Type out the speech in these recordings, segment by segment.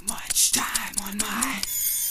much time on my...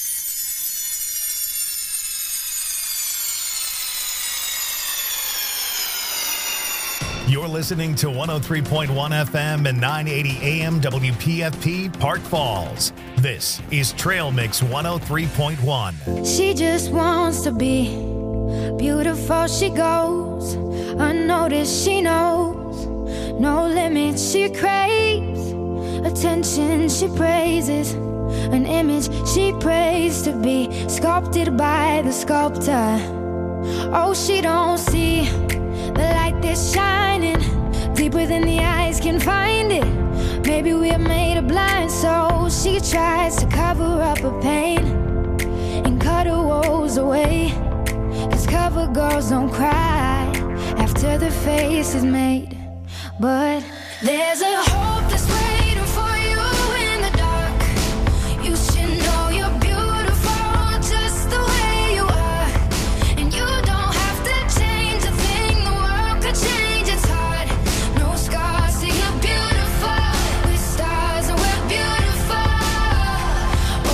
You're listening to 103.1 FM and 980 AM WPFP Park Falls. This is Trail Mix 103.1. She just wants to be beautiful. She goes unnoticed. She knows no limits. She craves attention. She praises an image she prays to be sculpted by the sculptor. Oh, she don't see the light that's shining deeper than the eyes can find it. Maybe we're made of blind, so she tries to cover up her pain and cut her woes away. 'Cause cover girls don't cry after the face is made. But there's a hope that's waiting for you in the dark. You should know you're beautiful just the way you are. And you don't have to change a thing, the world could change its heart. No scars, see you're beautiful. With stars and we're beautiful. Oh,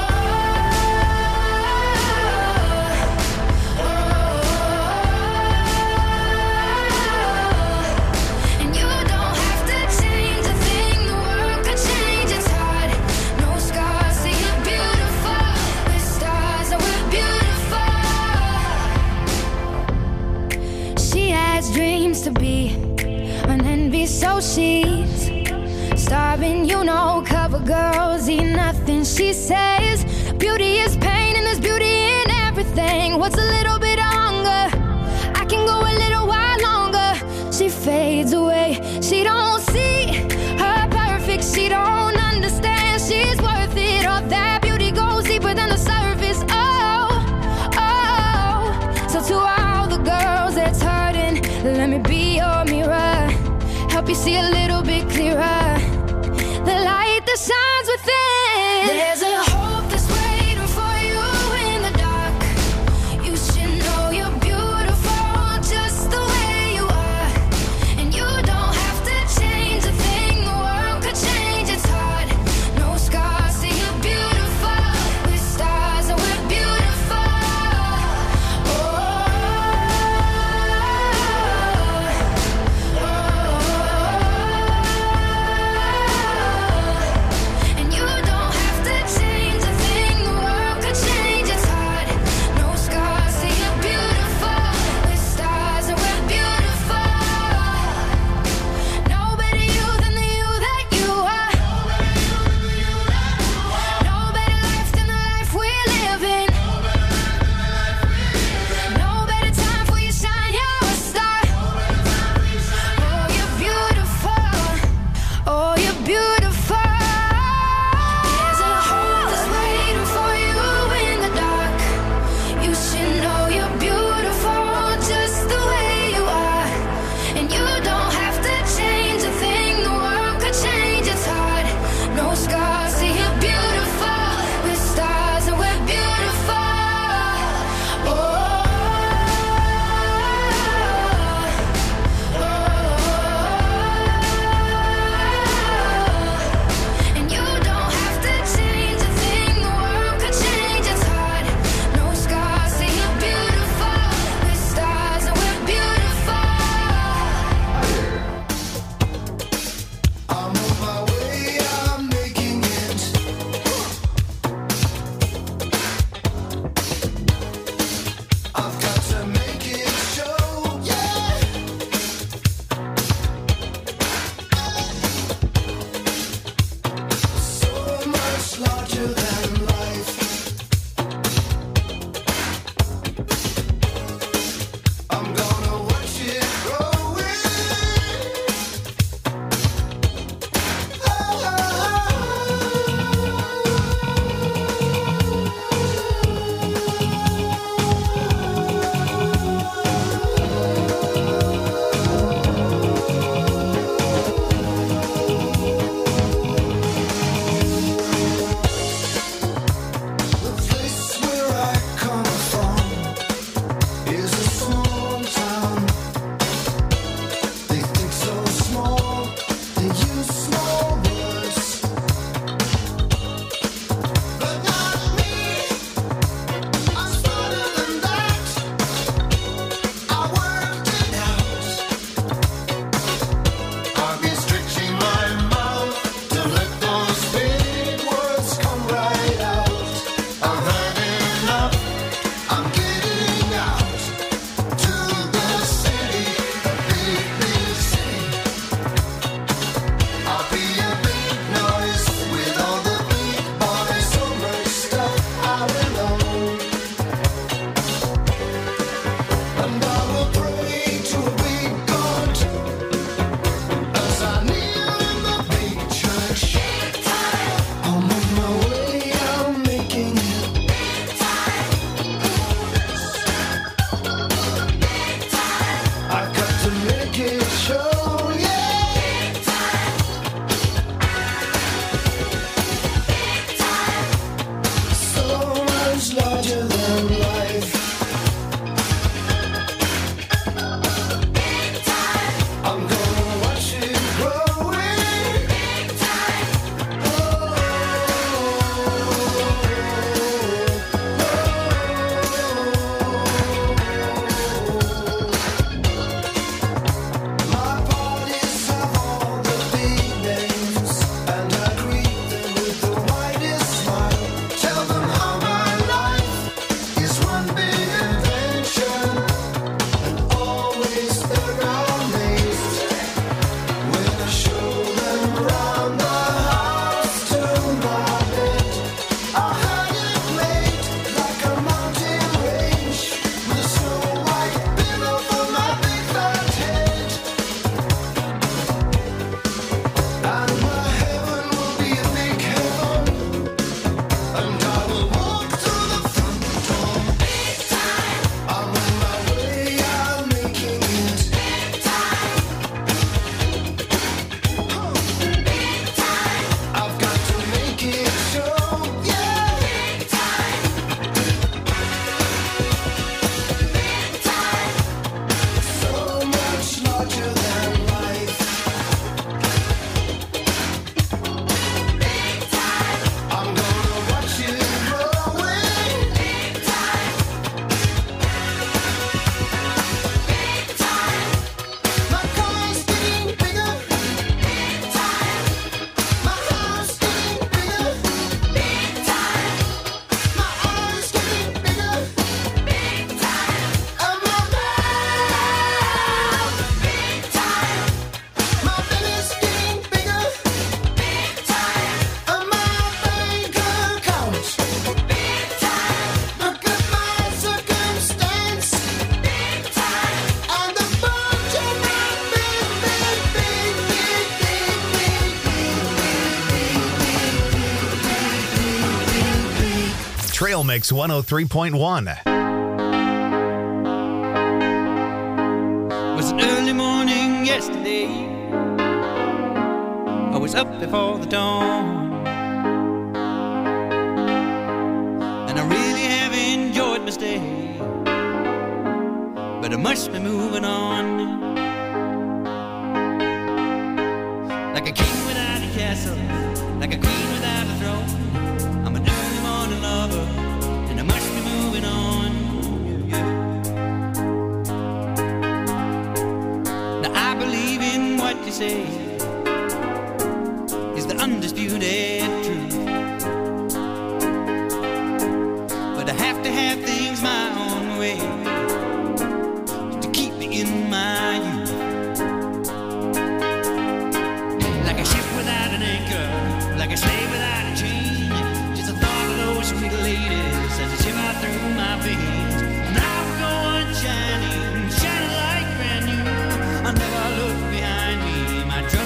and you don't have to change a thing, the world could change its heart. No scars, see you're beautiful. With stars and we're beautiful. She has dreams to be an envy, so she's starving. You know, cover girls eat nothing. She says beauty is pain and there's beauty in everything. What's a little bit of hunger? I can go a little while longer. She fades away. She don't see her perfect. She don't understand she's worth it. All that beauty goes deeper than the surface. Oh, oh. So to all the girls that's hurting, let me be your mirror. Help you see a little bit clearer. The light that shines within. There's a hope that's waiting for you in the dark. You should know you're beautiful just the way you are. And you don't have to change a thing, the world could change its heart. No scars, see you're beautiful. With stars and we're beautiful. Oh, and you don't have to change a thing, the world could change its heart. No scars, see you're beautiful. With stars and we're beautiful. No better you than the you that you are. No better life than the life we're living. No better time for you shine, you're a star. Oh, you're beautiful. Oh, you're beautiful. There's a hope that's waiting for you in the dark. You should know you're beautiful just the way you are. And you don't have to change a thing, the world could change its heart. No scars, see you're beautiful. With stars and we're beautiful. Oh, and you don't have to change a thing, the world could change its heart. No scars, see you're beautiful. With stars and we're beautiful. I'm on my way, I'm making it. I've got to make it show, yeah. So much larger than life. I'm gonna watch it growing. right out. I've had enough. I'm getting out to the city, a big, big city. I'll be a big noise with all the big boys. So much stuff I will own. And I will pray to a big God as I kneel in the big church. I'm on my way, I'm making it. I've got to make it show, yeah. So much larger than life. I'm gonna watch it growing. My parties have all the big names, and I greet them with the widest smile. Tell them how my life is one big adventure, and always they're amazed when I show them round the house to my bed. I had it made like a mountain range with a snow white pillow for my big fat head. And my heaven will be a big heaven, and I will walk through the front door. I'm on my way, I'm making it. I've got to make it show, yeah. So much larger than life. I'm gonna watch it growing. My car's getting bigger. My house getting bigger. My eyes getting bigger. And my mouth. My belly's getting bigger. And my bank account. Look at my circumstance. And the bunch of my Trail Mix 103.1. Was an early morning yesterday. I was up before the dawn, and I really have enjoyed my stay, but I must be moving on. Like a king without a castle, like a queen without a throne. I'm an early morning lover, and I must be moving on. Yeah. Now I believe in what you say is the undisputed truth, but I have to have things my own way to keep me in my youth. Like a ship without an anchor, like a slave without a chain. Just the thought of those sweet ladies as they shiver through my veins. Now we go on shining, shining like brand new. I never look behind me. My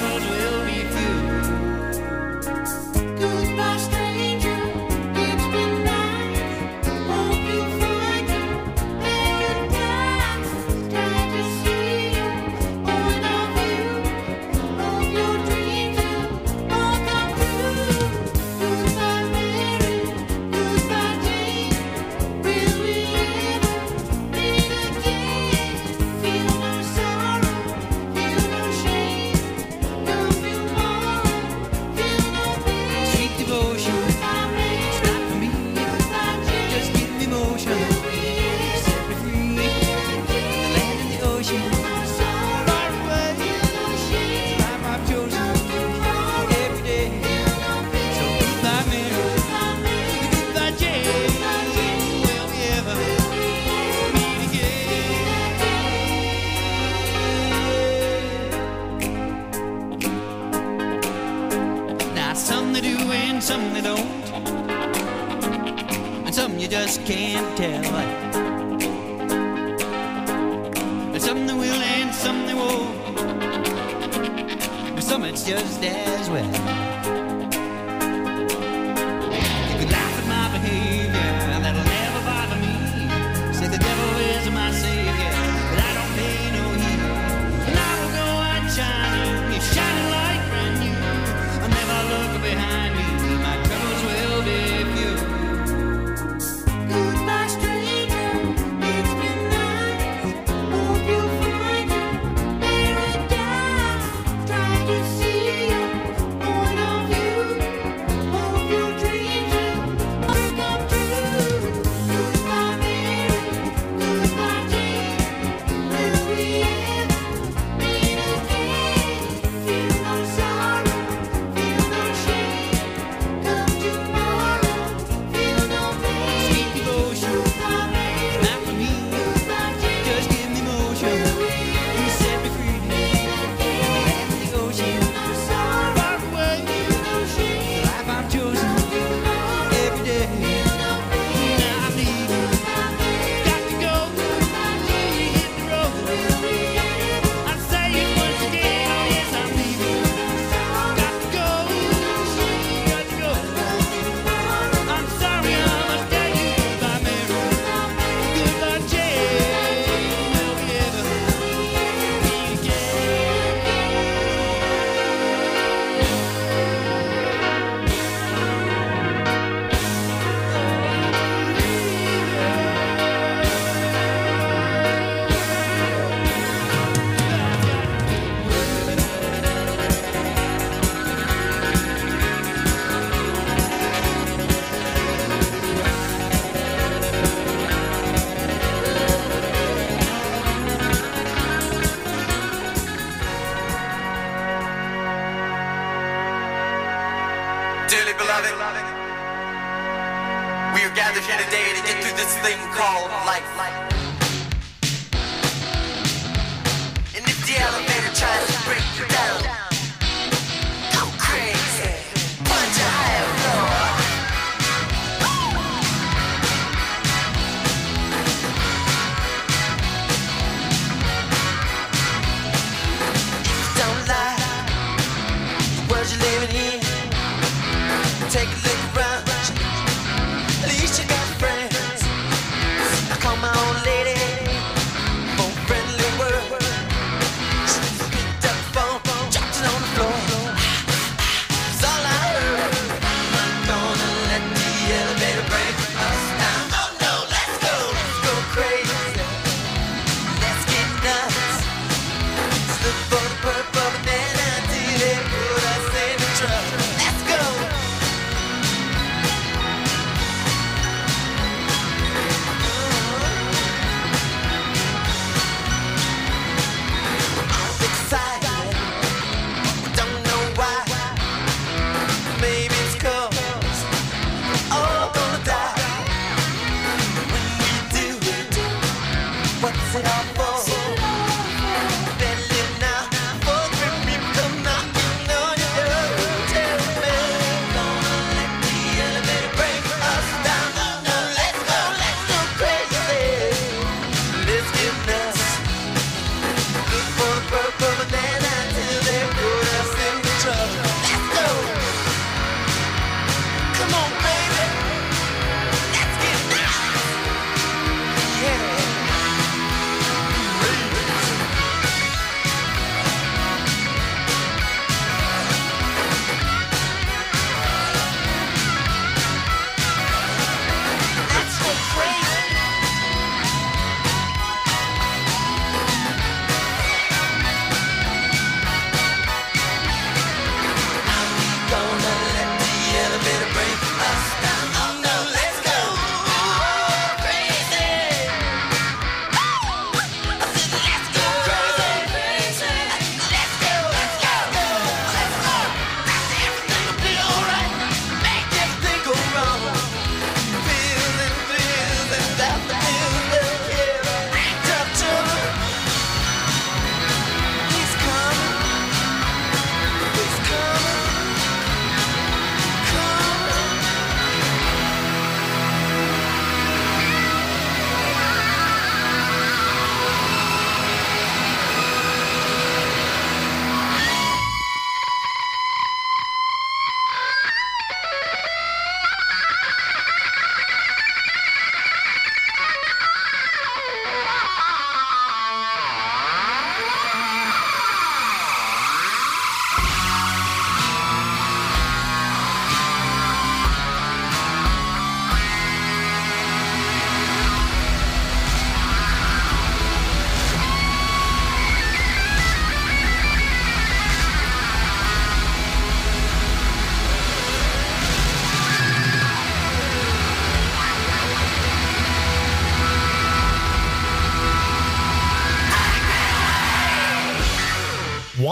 and some you just can't tell. And some they will and some they won't, but some it's just as well. You could laugh at my behavior, that'll never bother me. Say the devil is my savior, but I don't pay no heed. And I will go on shining, it's shining like brand new. I'll never look behind me, my troubles will be few. Goodbye, stranger. It's been nice. Hope you find paradise. Try to see your point of view. Hope your dreams will come true. Goodbye, Mary. Goodbye, Jane. Will we ever meet again? Feel no sorrow, feel no shame. Come tomorrow, feel no pain. Sweet devotion, Goodbye, Mary. not for me, Goodbye, Jane. just give me motion. You set me free, let me go, she No sorrow, far away. no shame. The life I've chosen every day. Now I'm leaving, got to go. Hit the road. I'm saying once again, oh yes, I'm leaving. Got to go, got to go. I'm sorry, I must tell you, goodbye, Mary. Goodbye, Jane. Will we ever meet Dearly beloved, we are gathered here today to get through this thing called life. And if the elevator tries to break you down, go crazy, punch a higher floor. Don't lie, the world you're living in. Take a look around. At least you got friends. I call my old lady for a friendly word. She picked up the phone,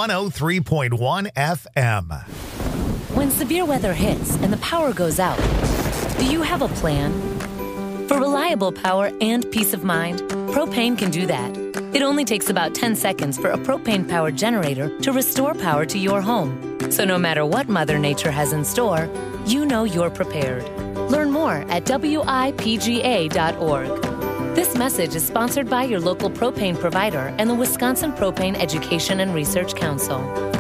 103.1 FM. When severe weather hits and the power goes out, do you have a plan? For reliable power and peace of mind, Propane can do that. It only takes about 10 seconds for a propane-powered generator to restore power to your home. So no matter what Mother Nature has in store, you know you're prepared. Learn more at WIPGA.org. This message is sponsored by your local propane provider and the Wisconsin Propane Education and Research Council.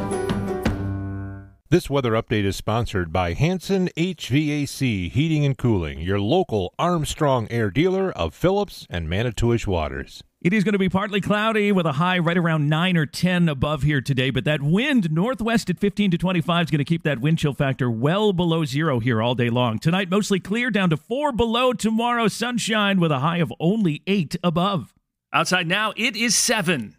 This weather update is sponsored by Hanson HVAC Heating and Cooling, your local Armstrong Air dealer of Phillips and Manitowish Waters. It is going to be partly cloudy with a high right around 9 or 10 above here today, but that wind northwest at 15 to 25 is going to keep that wind chill factor well below zero here all day long. Tonight, mostly clear, down to 4 below. Tomorrow, sunshine with a high of only 8 above. Outside now, it is 7.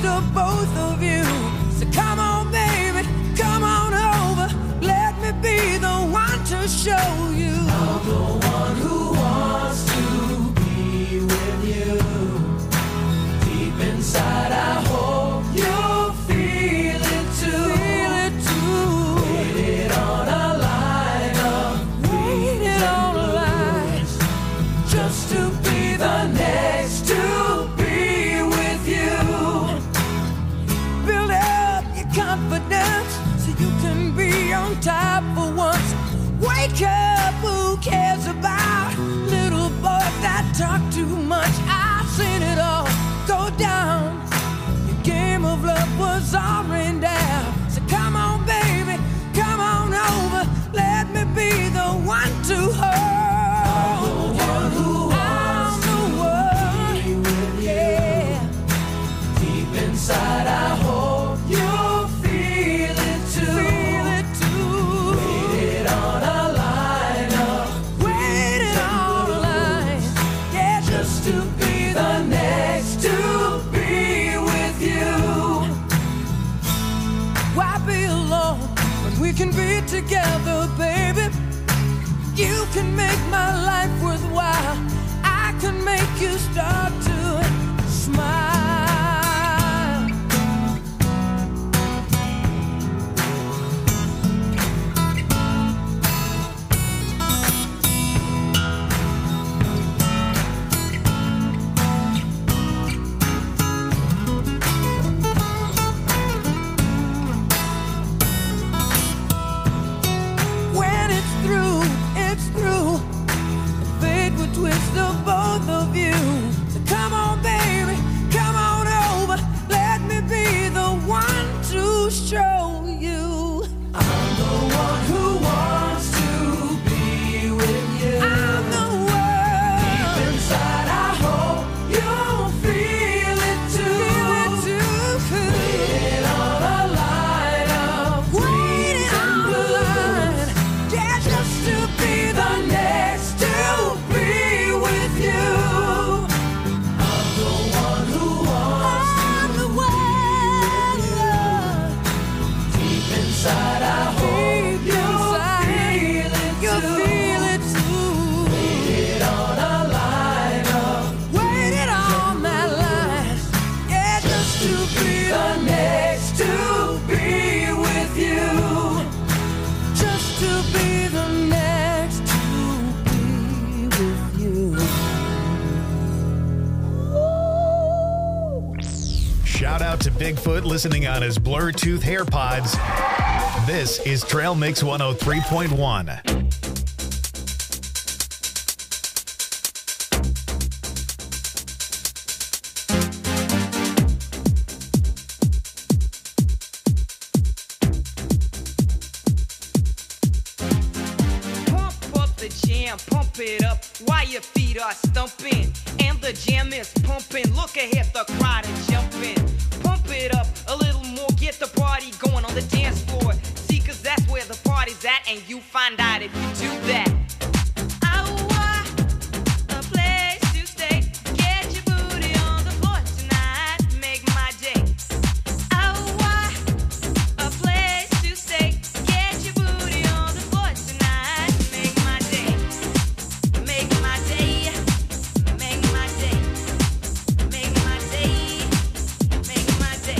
twist of both of you. So come on, baby, come on over. Let me be the one to show you. I'm the one who wants to be with you. Deep inside, I hope you'll feel it too. Feel it too. Waited on a lineup. Waited on a line. Just to be the next to be with you. Build up your confidence so you can be on top for once. Wake up, who cares about little boys that talk too much? I've seen it all go down. Your game of love was all rained down. So come on, baby, come on over. Let me be the one to hold. I'm the one who wants to be with you. Yeah. Deep inside, I hope you'll feel it too. Feel it too. Waited on a lineup. Waited on a line. Yeah, just to be the next to be with you. Why be alone when we can be together, baby? You can make my life worthwhile. I can make you start to smile. When it's through, it's through. Fate will twist of both of you. So come on, baby, come on over. Let me be the one to show you. I'm the one who wants to be with you. I'm the one. Deep inside, I hope you'll feel it too. Feel it too. Waiting on a lineup. Waiting on a line. Yeah, just to be the next to be with you. I'm the one who wants to be with you. Deep inside, I hope you'll feel it too. Waited on a lineup. Waited on that line. Yeah, just to be the next to be with you. Just to be the next to be with you. Shout out to Bigfoot listening on his Bluetooth AirPods. This is Trail Mix 103.1. Pump up the jam, pump it up while your feet are stumping. And the jam is pumping. Look ahead, the crowd is jumping. Pump it up a little more, get the party going on the dance floor. See, cause that's where the party's at, and you find out if you do that. I want a place to stay. Get your booty on the floor tonight, make my day. I want a place to stay. Get your booty on the floor tonight, make my day. Make my day. Make my day. Make my day. Make my day.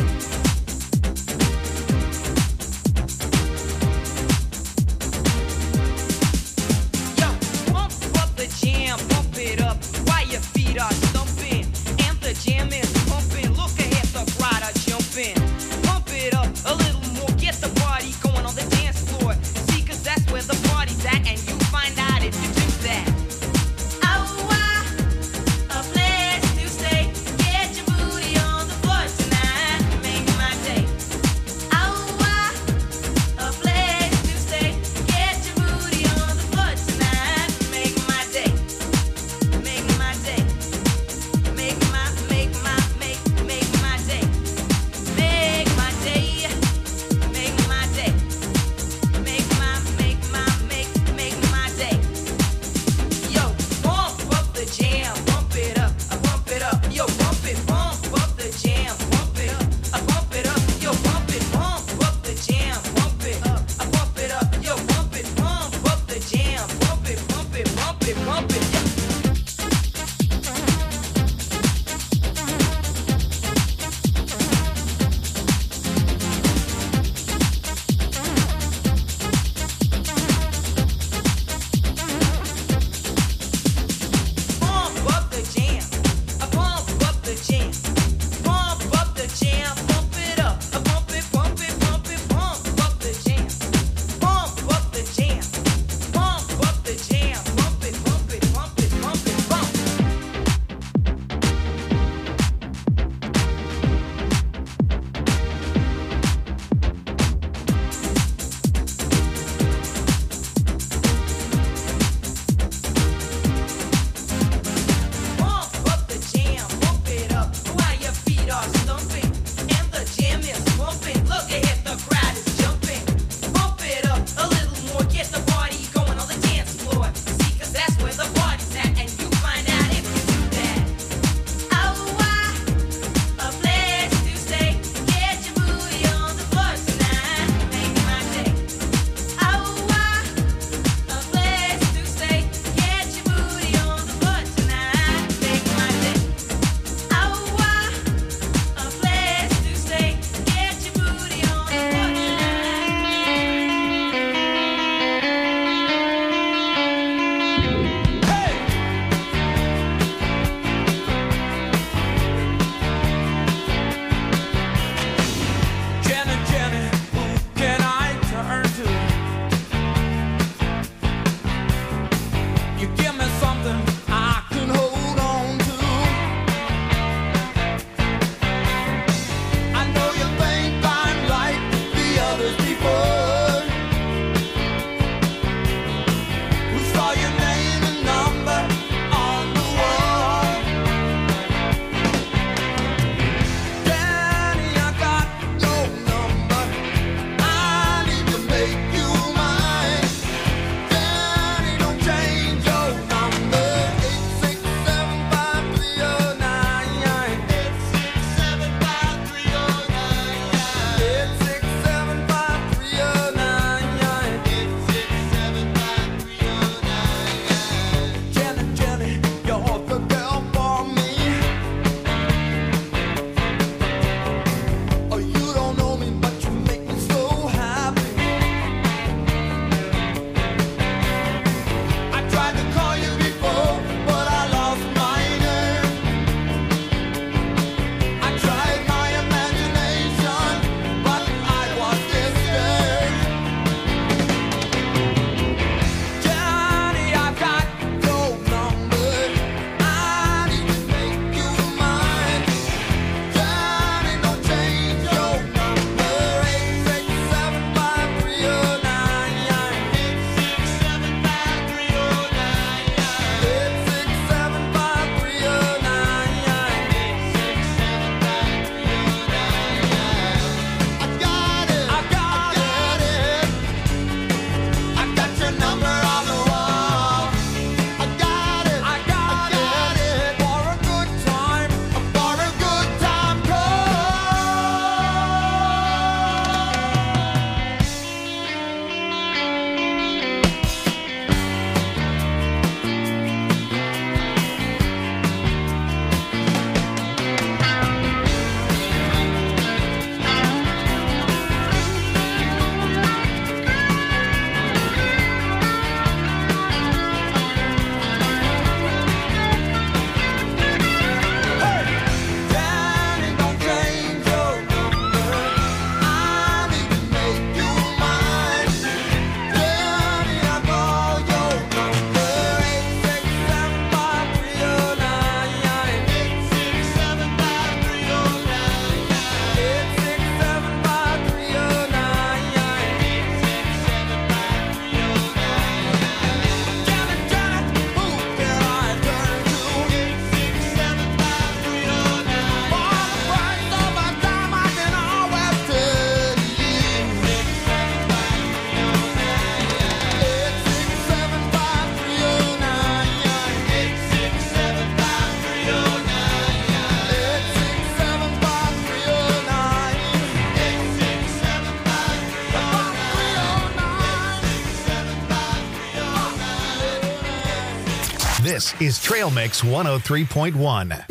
This is Trail Mix 103.1.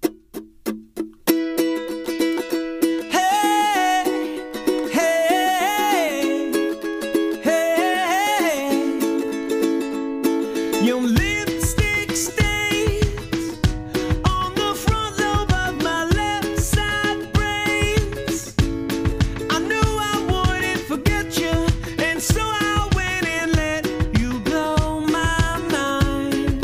Your lipstick stains on the front lobe of my left side brains. I knew I wouldn't forget you, and so I went and let you blow my mind.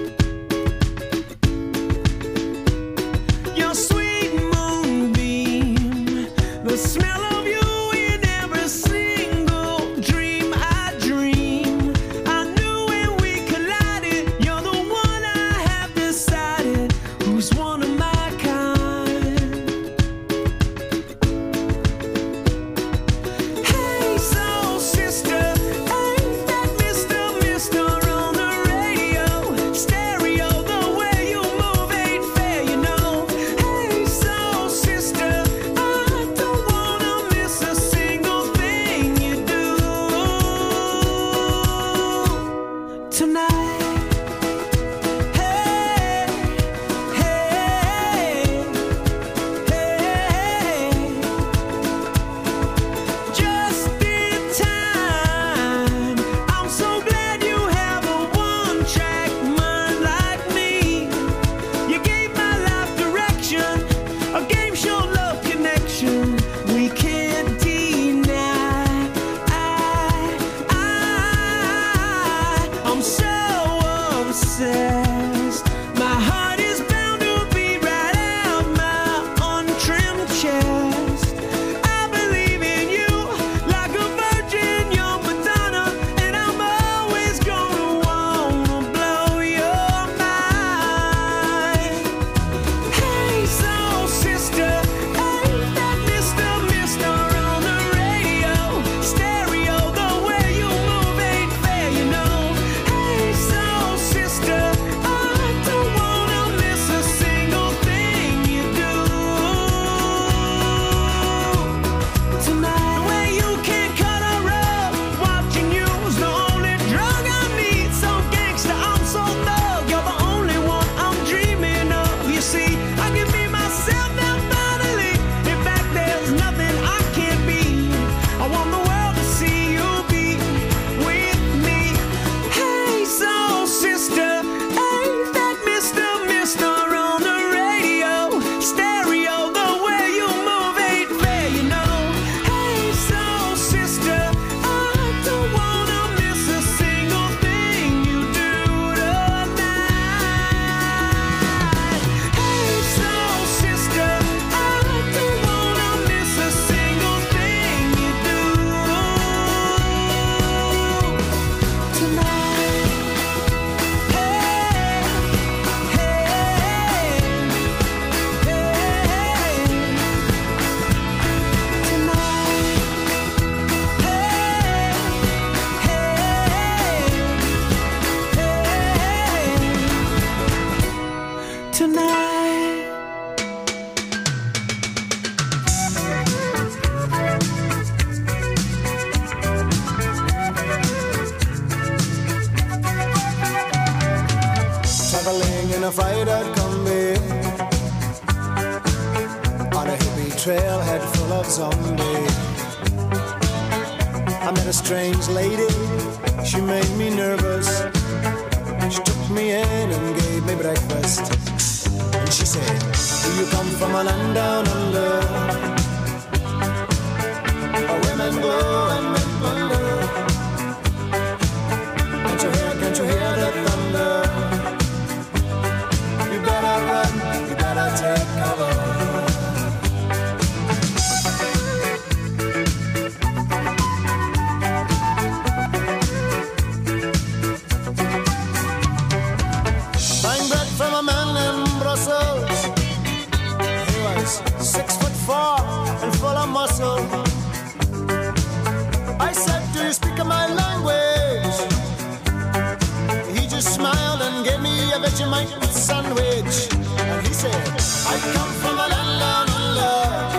Your sweet moonbeam, the smell of you in every single dream I dream. I knew when we collided, you're the one I have decided who's one of my kind. Hey, soul sister, ain't that Mr. on the radio? Stereo, the way you move ain't fair, you know. Hey, soul sister, I don't wanna miss a single thing you do tonight. Hey, hey, hey, just in time. I'm so glad you have a one-track mind like me. You gave my life direction, a game show love connection we can't deny. I'm so obsessed. My heart is bound to beat right out my untrimmed chest. I believe in you like a virgin, you're Madonna, and I'm always gonna wanna blow your mind. Hey, soul sister, ain't that Mr. on the radio? Stereo, the way you move ain't fair, you know. Hey, soul sister, I don't wanna miss a single thing you do tonight. The way you can cut a rug, watching you's the only drug I need. So gangsta, I'm so thug, you're the only one I'm dreaming of. You see, I can be myself now finally. In fact, there's nothing I can't be. I want the world to see you be with me. Hey, soul sister, ain't that Mr. on the radio? Stereo, the way you move ain't fair, you know. Hey, soul sister, I don't wanna miss a single thing you do tonight. Hey, soul sister, I don't wanna miss a single thing you do tonight. Hey, hey, tonight. Traveling in a fried-out Kombi on a hippie trailhead full of zombies. I met a strange lady, she made me nervous. She took me in and gave me breakfast. And she said, do you come from a land down under? Where women go and men wonder. Can't you hear the thunder? You better run, you better take cover. Buying bread from a man in Brussels. He was 6'4" and full of muscle. I said, do you speak my language? He just smiled and gave me a Vegemite sandwich. And he said, I come from a land down under.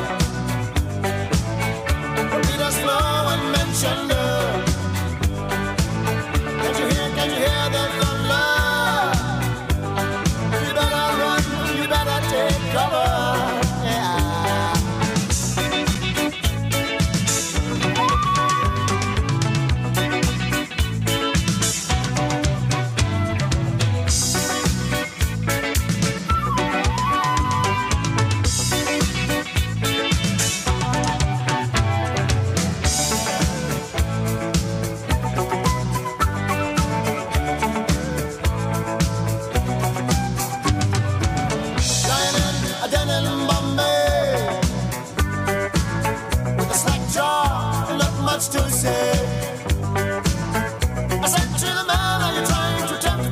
Peter's slow and mentioned her. Can't you hear the thunder? much to say. I said to the man, are you trying to tempt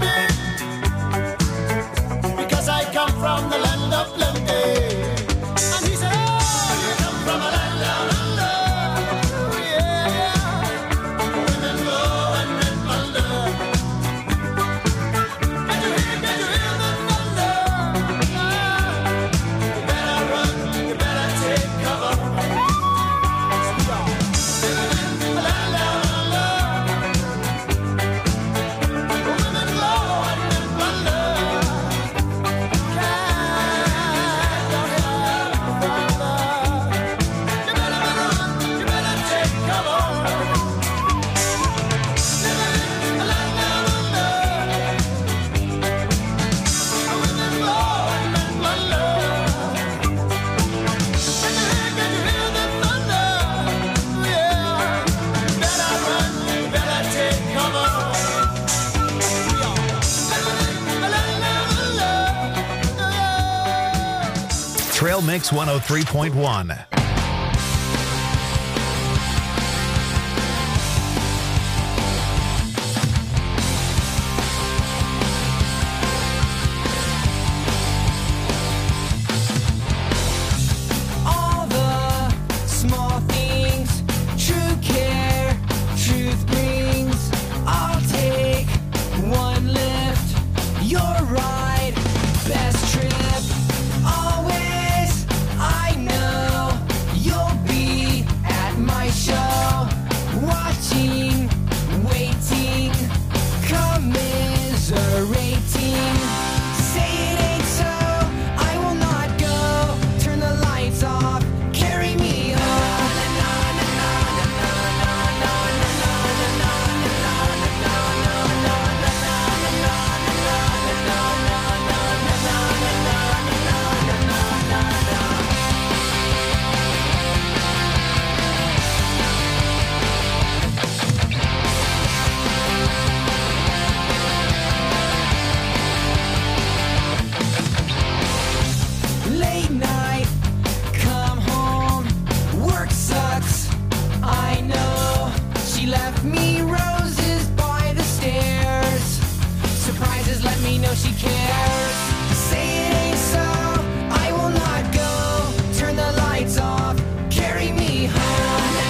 me? Because I come from the land of plenty. And he said, oh, you come from a land down under. Yeah, women go and men wonder. Can you hear the thunder? You better run, you better take cover. Trail Mix 103.1. All the small things, true care, truth brings. I'll take one lift, your ride, best trip. Always, I know you'll be at my show, watching, waiting, commiserating. Say it ain't so, I will not go. Turn the lights off, carry me home. Late night, come home, work sucks, I know. She left me roses by the stairs. Surprises let me know she cares. Say it ain't so, I will not go. Turn the lights off, carry me home.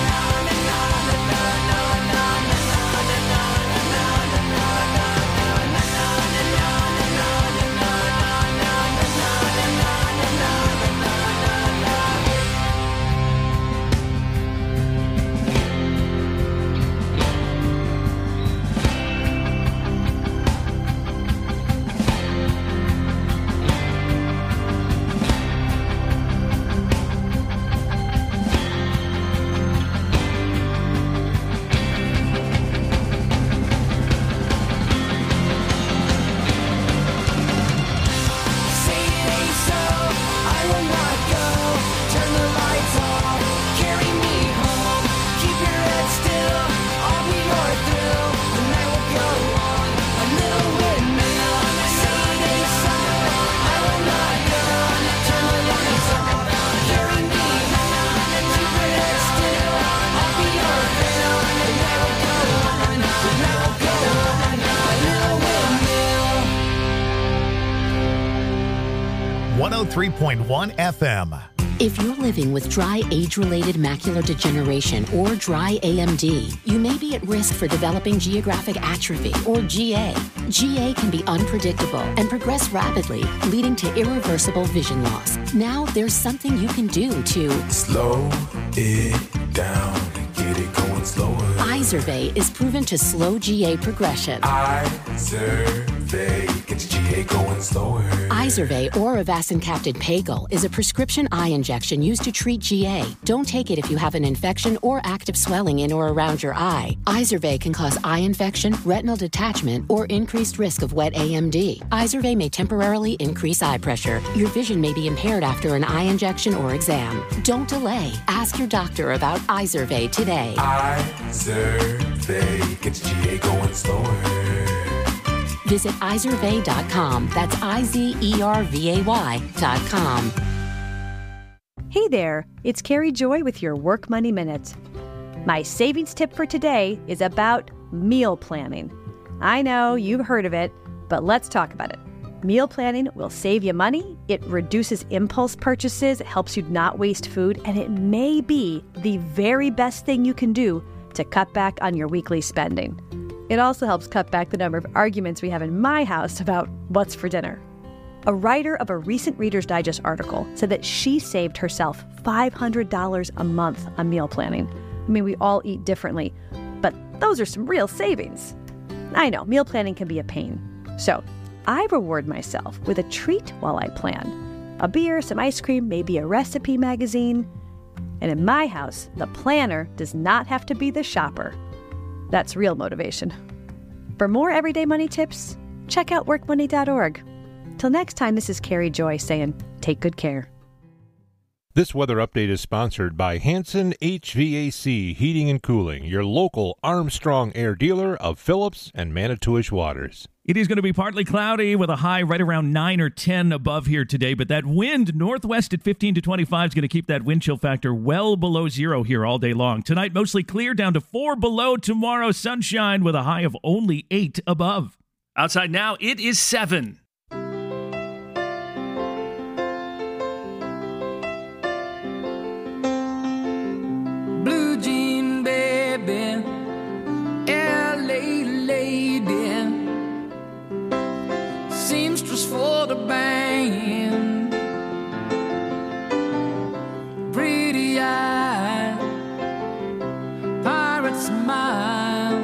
Say it ain't so, I will not go. Turn the lights off, carry me home. Keep your head still, I'll be your thrill. The night will go on, a little windmill. Say it ain't so, I will not go. Turn the lights off, carry me home. Keep your head still, I'll be your thrill. The night will go on, the night will go on, a little windmill. 103.1 FM. If you're living with dry age-related macular degeneration or dry AMD, you may be at risk for developing geographic atrophy or GA. GA can be unpredictable and progress rapidly, leading to irreversible vision loss. Now there's something you can do to slow it down and get it going slower. Izervay is proven to slow GA progression. Izervay gets GA going slower. Izervay or avacincaptad pagel is a prescription eye injection used to treat GA. Don't take it if you have an infection or active swelling in or around your eye. Izervay can cause eye infection, retinal detachment, or increased risk of wet AMD. Izervay may temporarily increase eye pressure. Your vision may be impaired after an eye injection or exam. Don't delay. Ask your doctor about Izervay today. Izervay gets GA going slower. Visit Izervay.com. That's IZERVAY.com. Hey there, it's Carrie Joy with your Work Money Minute. My savings tip for today is about meal planning. I know you've heard of it, but let's talk about it. Meal planning will save you money, it reduces impulse purchases, it helps you not waste food, and it may be the very best thing you can do to cut back on your weekly spending. It also helps cut back the number of arguments we have in my house about what's for dinner. A writer of a recent Reader's Digest article said that she saved herself $500 a month on meal planning. I mean, we all eat differently, but those are some real savings. I know, meal planning can be a pain. So, I reward myself with a treat while I plan. A beer, some ice cream, maybe a recipe magazine. And in my house, the planner does not have to be the shopper. That's real motivation. For more everyday money tips, check out workmoney.org. Till next time, this is Carrie Joy saying, take good care. This weather update is sponsored by Hanson HVAC Heating and Cooling, your local Armstrong Air dealer of Phillips and Manitowish waters. It is going to be partly cloudy with a high right around 9 or 10 above here today, but that wind northwest at 15 to 25 is going to keep that wind chill factor well below zero here all day long. Tonight, mostly clear down to 4 below. Tomorrow, sunshine with a high of only 8 above. Outside now, it is 7. Blue jean baby, LA lady, seamstress for the band, pretty eye, pirate smile,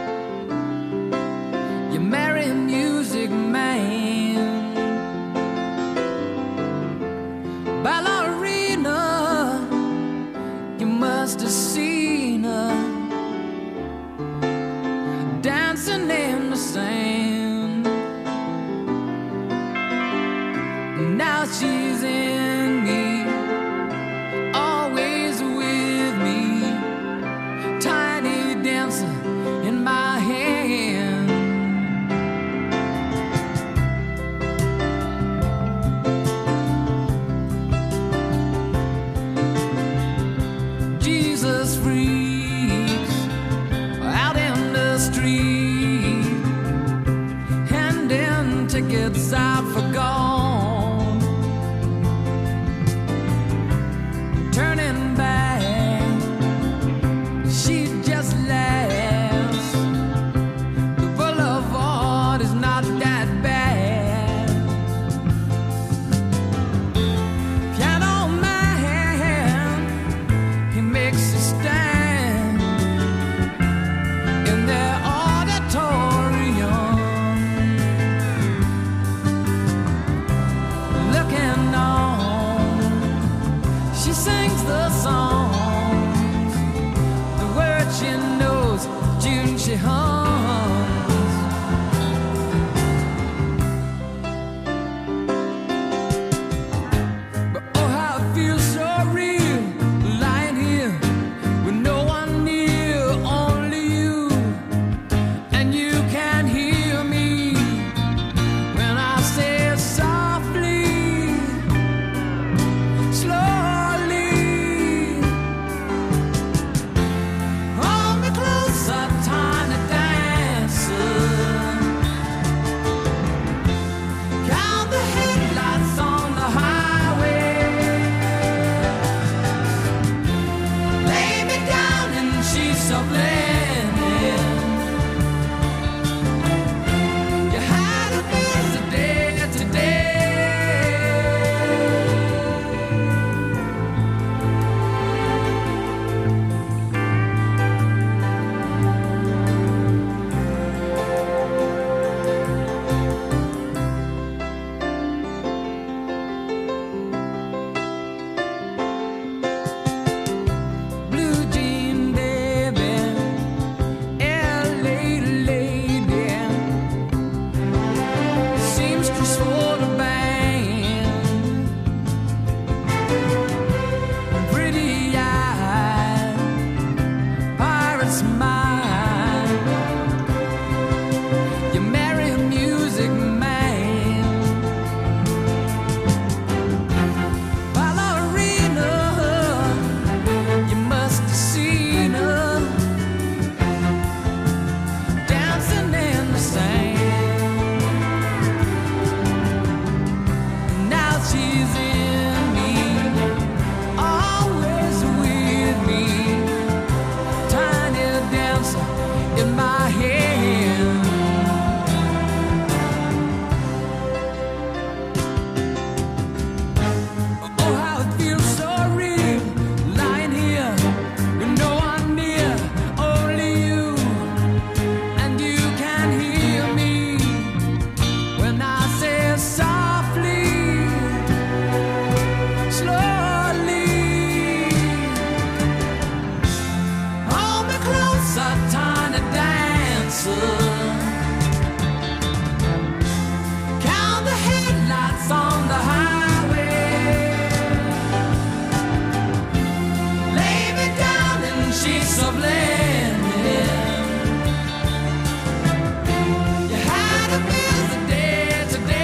you marry a music man, ballerina, you must have seen her dancing in the sand. Now she's in me, always with me, tiny dancer in my hand. Jesus freaks out in the street, handing tickets out for gone, turning back, she just laughs. The boulevard is not that bad. Piano man, he makes a stand in their auditorium, looking on. She sings the songs, the words she knows, June she hums. But oh, how it feels so real, lying here with no one near, only you, and you can hear me when I say it softly, slowly. Hold me closer, tiny dancer. Count the headlights on the highway. Lay me down and she's so blended. You had a busy day today. Blue jean baby, chase of landing. You had to miss the day today.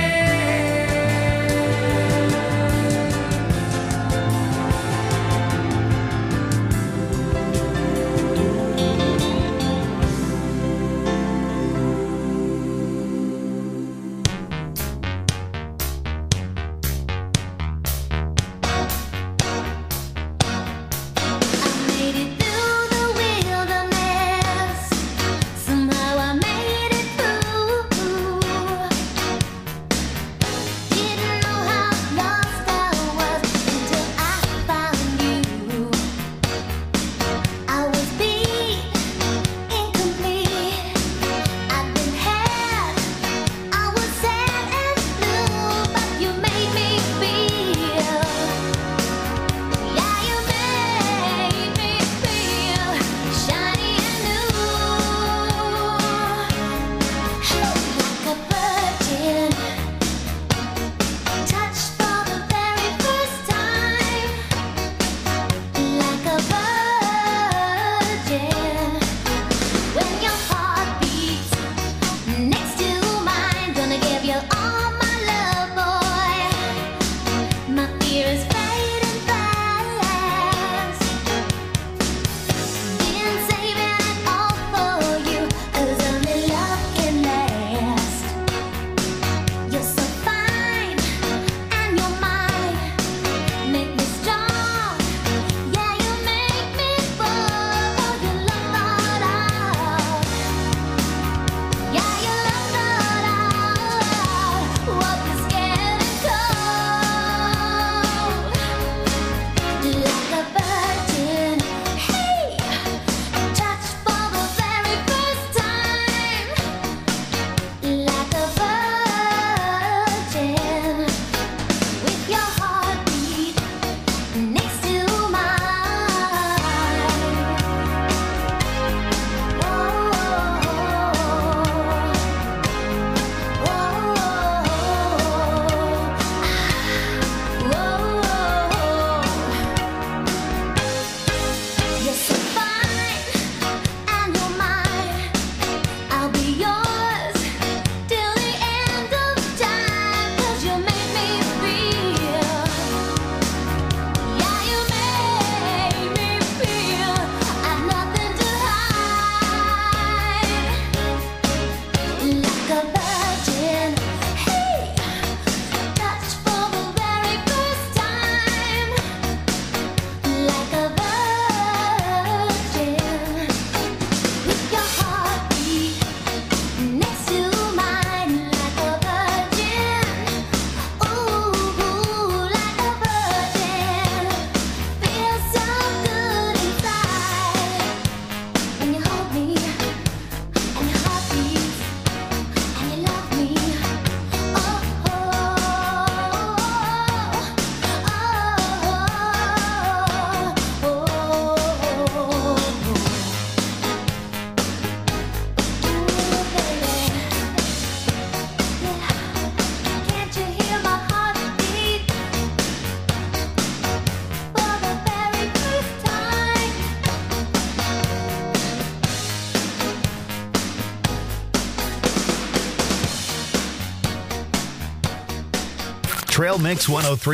Trail Mix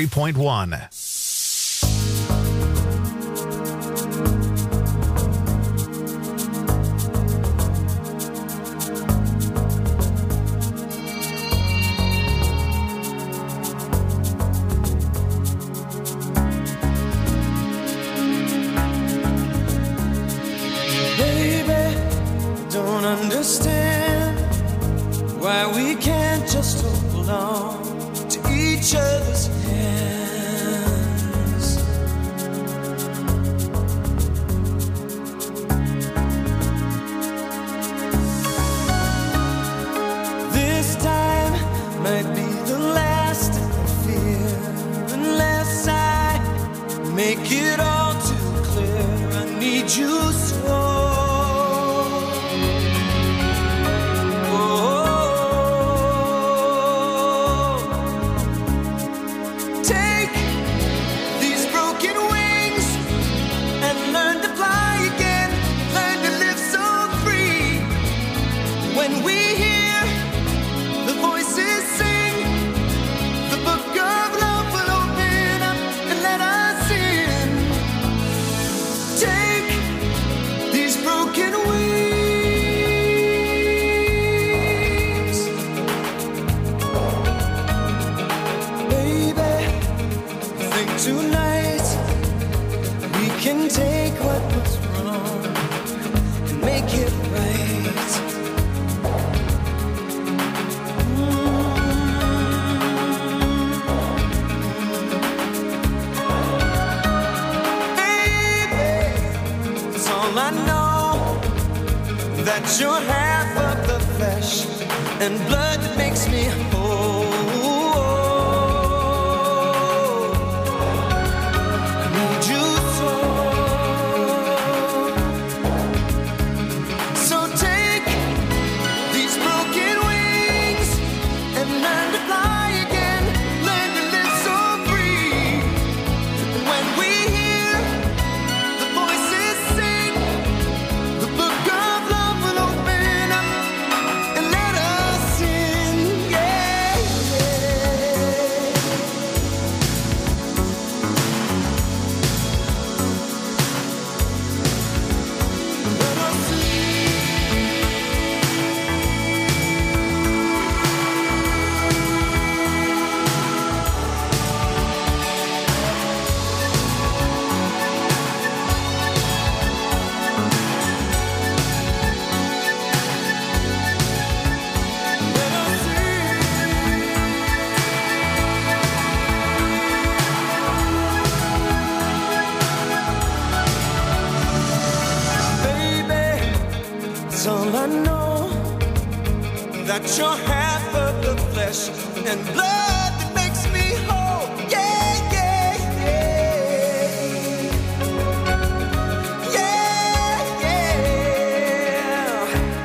103.1. Baby, don't understand why we can't just hold on to each other's hands. This time might be the last I fear, unless I make it all too clear. I need you so. Take these broken wings and learn to fly again. take these broken wings. Baby, I think tonight we can take what was wrong and make it right. Baby, it's all I know, that you're half of the flesh and blood that makes me whole. I need you so. So take these broken wings and learn to fly again. Learn to live so free. And when we hear the voices sing, the book of love will open up and let us in. Yeah, let us baby, it's all I know, that you're half of the flesh and blood that makes me whole. Yeah, yeah, yeah. Yeah, yeah.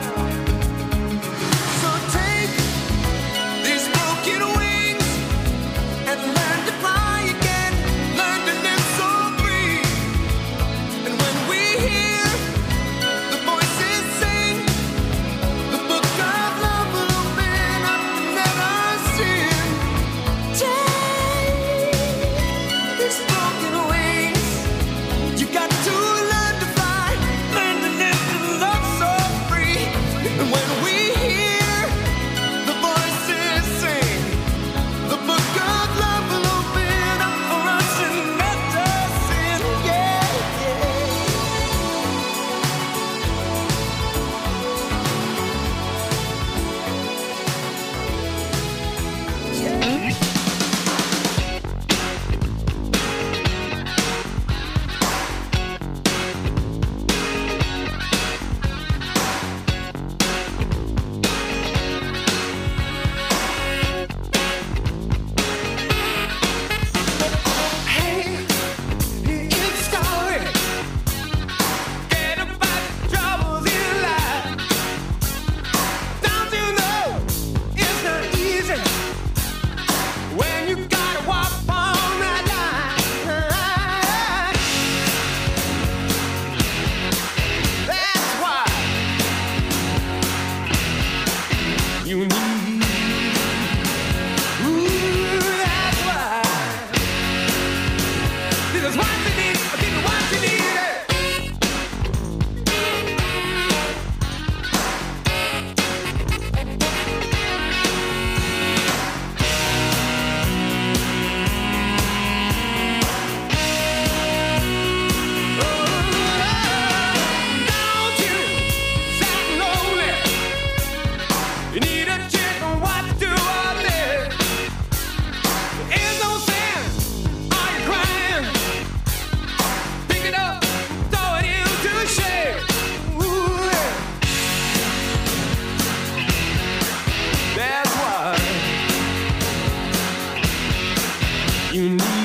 So take these broken wings and learn to fly again. Learn to live so free. And when we hear the voices sing, the book of love will open up and let us in. Take these broken wings. You got to learn to fly, learn to live and love so free. And when we hear the voices sing, the book of love will open up for us and let us in. Yeah, hey, it's started. Get about the troubles in life. Don't you know it's not easy when you gotta walk on that line? That's why you need. Ooh, that's why. Because what you need, I'll give you what you need. Don't you sit lonely? You need a chick and what to do all day. There is no sense. Are you crying? Pick it up, throw it into shade. Ooh, yeah. That's why you need.